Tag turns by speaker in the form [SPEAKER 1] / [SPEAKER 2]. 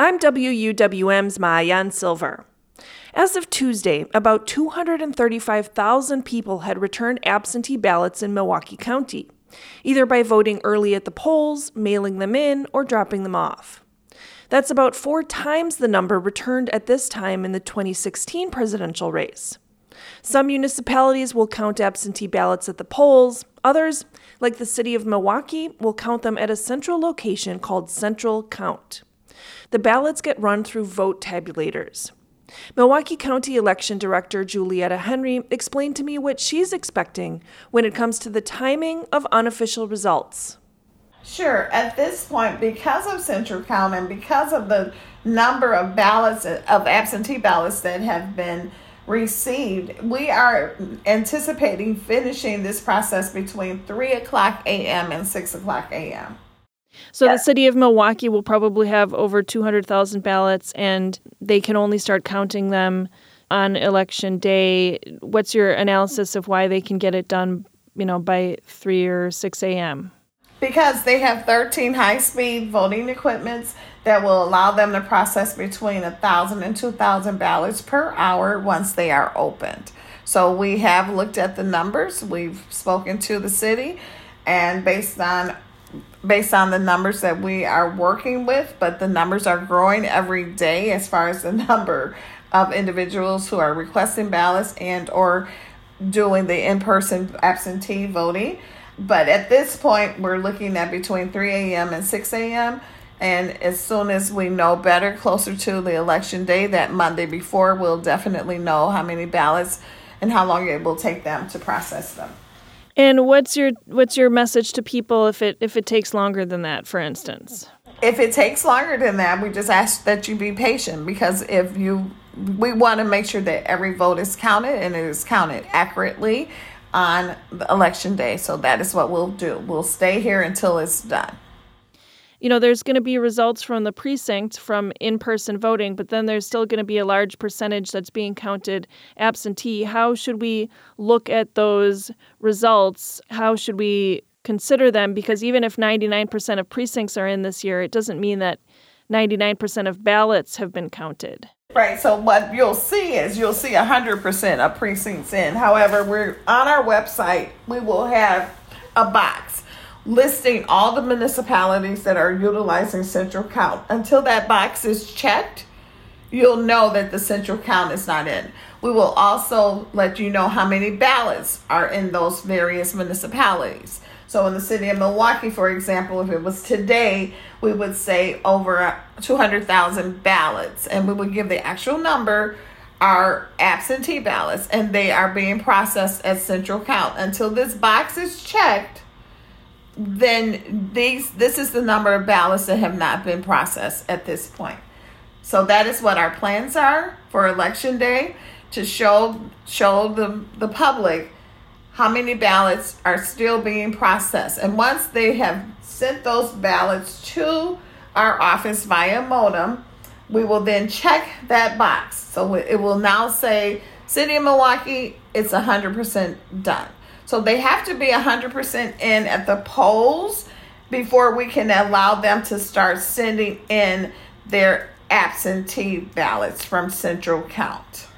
[SPEAKER 1] I'm WUWM's Maayan Silver. As of Tuesday, about 235,000 people had returned absentee ballots in Milwaukee County, either by voting early at the polls, mailing them in, or dropping them off. That's about 4 times the number returned at this time in the 2016 presidential race. Some municipalities will count absentee ballots at the polls. Others, like the city of Milwaukee, will count them at a central location called Central Count. The ballots get run through vote tabulators. Milwaukee County Election Director Julietta Henry explained to me what she's expecting when it comes to the timing of unofficial results.
[SPEAKER 2] Sure. At this point, because of Central Count and because of the number of ballots, of absentee ballots that have been received, we are anticipating finishing this process between 3 o'clock a.m. and 6 o'clock a.m.
[SPEAKER 1] So the city of Milwaukee will probably have over 200,000 ballots, and they can only start counting them on Election Day. What's your analysis of why they can get it done, by 3 or 6 a.m.?
[SPEAKER 2] Because they have 13 high-speed voting equipments that will allow them to process between 1,000 and 2,000 ballots per hour once they are opened. So we have looked at the numbers. We've spoken to the city, and based on the numbers that we are working with, but the numbers are growing every day as far as the number of individuals who are requesting ballots and or doing the in-person absentee voting. But at this point, we're looking at between 3 a.m. and 6 a.m. And as soon as we know better, closer to the election day, that Monday before, we'll definitely know how many ballots and how long it will take them to process them.
[SPEAKER 1] And what's your message to people if it takes longer than that, for instance?
[SPEAKER 2] If it takes longer than that, we just ask that you be patient, because we want to make sure that every vote is counted and it is counted accurately on the election day. So that is what we'll do. We'll stay here until it's done.
[SPEAKER 1] There's going to be results from the precinct from in-person voting, but then there's still going to be a large percentage that's being counted absentee. How should we look at those results? How should we consider them? Because even if 99% of precincts are in this year, it doesn't mean that 99% of ballots have been counted.
[SPEAKER 2] Right. So what you'll see 100% of precincts in. However, we're on our website, we will have a box listing all the municipalities that are utilizing Central Count. Until that box is checked, you'll know that the Central Count is not in. We will also let you know how many ballots are in those various municipalities. So in the city of Milwaukee, for example, if it was today, we would say over 200,000 ballots, and we would give the actual number are absentee ballots, and they are being processed at Central Count. Until this box is checked, then this is the number of ballots that have not been processed at this point. So that is what our plans are for Election Day, to show the public how many ballots are still being processed. And once they have sent those ballots to our office via modem, we will then check that box. So it will now say, City of Milwaukee, it's 100% done. So they have to be 100% in at the polls before we can allow them to start sending in their absentee ballots from Central Count.